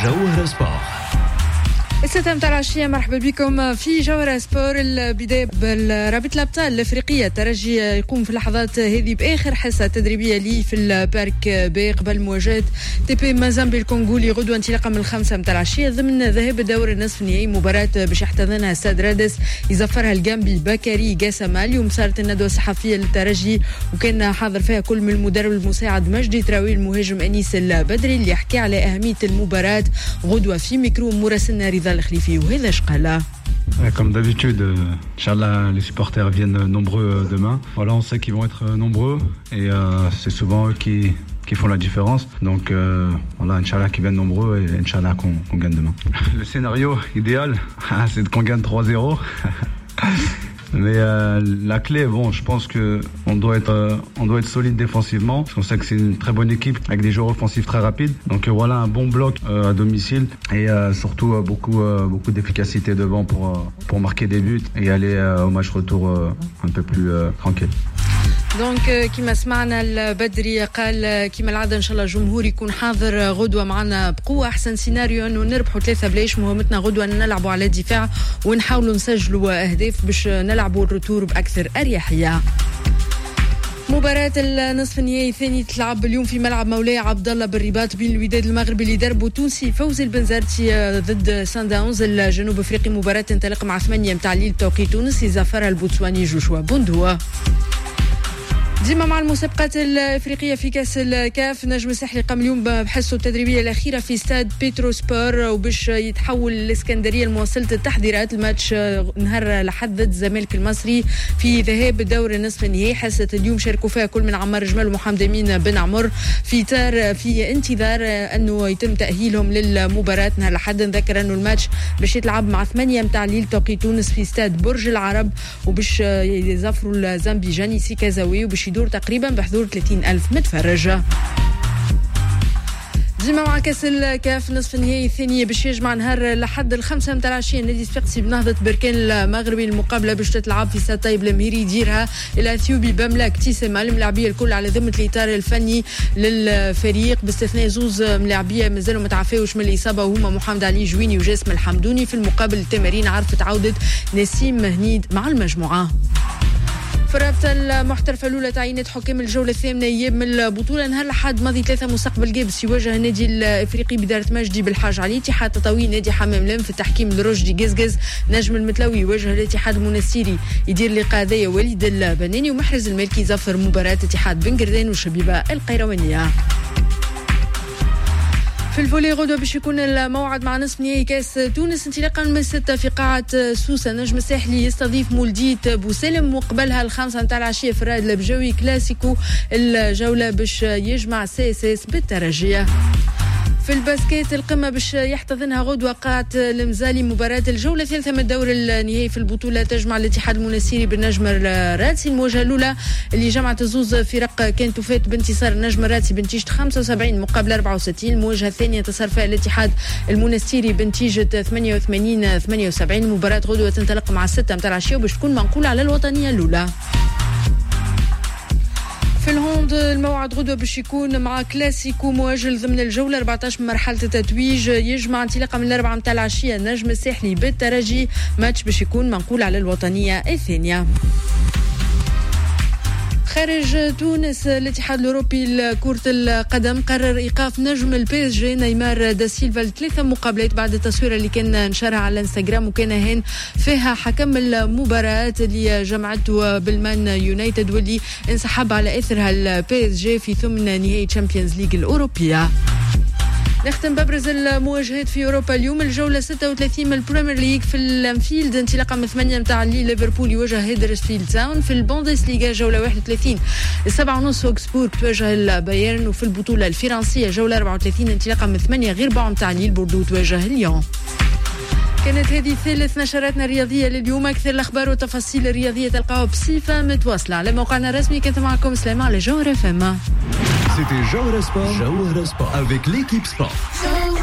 جوهر سبور. الستة متاع العشية، مرحبا بكم في جوهر سبور. البداية بالرابطة الأبطال الأفريقية. الترجي يقوم في اللحظات هذه بآخر حصة تدريبية لي في البارك بي قبل مواجهة تي بي مازامبي الكونغولي غدوة انطلاقا من 5 متاع العشية ضمن ذهاب الدور النصف النهائي. مباراة باش يحتضنها ساد رادس يزفرها الجامبي بكري جاسما. اليوم صارت الندوة الصحفية للترجي وكان حاضر فيها كل من المدرب المساعد مجدي تراوي المهاجم أنيس البدري اللي يحكي على أهمية المباراة غدوة في ميكرو مراسلنا رضا الخليفي. وهذا شقاله. Comme d'habitude, Inch'Allah, les supporters viennent nombreux demain. Voilà, on sait qu'ils vont être nombreux et c'est souvent eux qui font la différence. Donc voilà, Inch'Allah qu'ils viennent nombreux et Inch'Allah qu'on gagne demain. Le scénario idéal, c'est qu'on gagne 3-0. Mais la clé, bon, je pense que on doit être solide défensivement, parce qu'on sait que c'est une très bonne équipe avec des joueurs offensifs très rapides. Donc voilà, un bon bloc à domicile et surtout beaucoup d'efficacité devant pour marquer des buts et aller au match retour un peu plus tranquille. دونك كما سمعنا البدري قال كما العادة إن شاء الله الجمهور يكون حاضر غدوة معنا بقوة. أحسن سيناريو أنه نربحوا 3 بلاش. مهمتنا غدوة نلعبوا على الدفاع ونحاولوا نسجلوا أهداف باش نلعبوا الرتور بأكثر أريحية. مباراة النصف النهائي الثاني تلعب اليوم في ملعب مولاي عبد الله بالرباط بين الوداد المغربي اللي دربه تونسي فوزي البنزرتي ضد سان داونز الجنوب افريقي. مباراة تنطلق مع 8 متاع الليل بتوقيت تونس يزفرها البوتسواني جوشوا بوندوا. ديما مع المسابقات الافريقيه في كاس الكاف. نجم الساحلي قام اليوم بحصته التدريبيه الاخيره في استاد بيترو سبور وباش يتحول الاسكندريه لمواصله التحضيرات الماتش نهار الاحد ضد الزمالك المصري في ذهاب الدور النصف النهائي. حصه اليوم شاركوا فيها كل من عمار جمال ومحمد امين بن عمر في انتظار انه يتم تاهيلهم للمباراه نهار الاحد. نذكر انه الماتش باش يتلعب مع 8 متاع الليل توقيت تونس في استاد برج العرب وباش يظفروا الزامبي جاني سيكازاوي وباش يدور تقريبا بحضور 30,000 متفرج. ديما مع كاس الكاف نصف النهائي الثانية باش يجمع نهار لحد 5 متاع العشية نادي صفاقسي بنهضة بركان المغربي. المقابلة باش تتلعب في استاد طيب المهيري يديرها الاثيوبي بملاك تيسما. الملاعبية الكل على ذمة الإطار الفني للفريق باستثناء زوز ملاعبية مازالوا متعافيوش من الإصابة وهما محمد علي جويني وجاسم الحمدوني. في المقابل التمارين عرفت عودة نسيم هنيد مع المجموعة. فرابطة المحترفة الأولى تعيينات حكام الجولة الثامنة أيام من البطولة. نهار الأحد ماضي 3 مستقبل جابس يواجه النادي الإفريقي بدارة مجدي بالحاج علي. اتحاد تطاوي نادي حمام لام في التحكيم الرشدي قزقز. نجم المتلوي يواجه الاتحاد المنستيري يدير لقاء ذي وليد البناني. ومحرز المالكي يظفر مباراة اتحاد بن قردان وشبيبة القيروانية. في الفولي غدوة باش يكون الموعد مع نصف نهائي كاس تونس انطلاقا من 6 في قاعة سوسة. نجم الساحلي يستضيف مولدية بوسلم وقبلها 5 متاع العشية في الرائد البجوي كلاسيكو الجولة باش يجمع CSS بالترجية. في الباسكيت القمة باش يحتضنها غدوة قاعة المزالي. مباراة الجولة الثالثة من الدور النهائي في البطولة تجمع الاتحاد المنستيري بالنجم الراتسي. المواجهة الأولى اللي جمعت الزوز فرق كانت تفات بانتصار النجم الراتسي بنتيجة 75 مقابل 64. المواجهة الثانية انتصر فيها الاتحاد المنستيري بنتيجة 88-78. مباراة غدوة تنطلق مع 6 متاع العشية وباش تكون منقولة على الوطنية الأولى. في الهوند الموعد غدوة باش يكون مع كلاسيكو مواجه ضمن الجولة 14 من مرحلة التتويج. يجمع انطلاقا من 4 متاع العشية النجم الساحلي بالترجي. ماتش باش يكون منقول على الوطنية الثانية. خارج تونس الاتحاد الأوروبي لكرة القدم قرر إيقاف نجم البي اس جي نيمار دا سيلفا ل3 مقابلات بعد التصوير اللي كان نشرها على الانستغرام وكان هين فيها حكم المباراة اللي جمعته بالمان يونايتد واللي انسحب على إثرها البي اس جي في ثمن نهائي تشامبيونز ليج الأوروبية. نختم ببرز المواجهات في أوروبا اليوم. الجولة 36 من البريمير ليج في الانفيلد انطلاقا من 8 متاع الليل ليفربول يواجه هيدرسفيلد تاون. في البوندسليغا جولة 31 7:30 اوكسبورغ تواجه البايرن. وفي البطولة الفرنسية جولة 34 انطلاقا من 8 غير 4 متاع الليل بوردو تواجه ليون. كانت هذه ثالث نشراتنا الرياضية لليوم. أكثر الأخبار والتفاصيل الرياضية تلقاها بصفة متواصلة على موقعنا الرسمي. كنت معكم سلامة على جوهر FM. C'était Jawhara Sport avec l'équipe sport.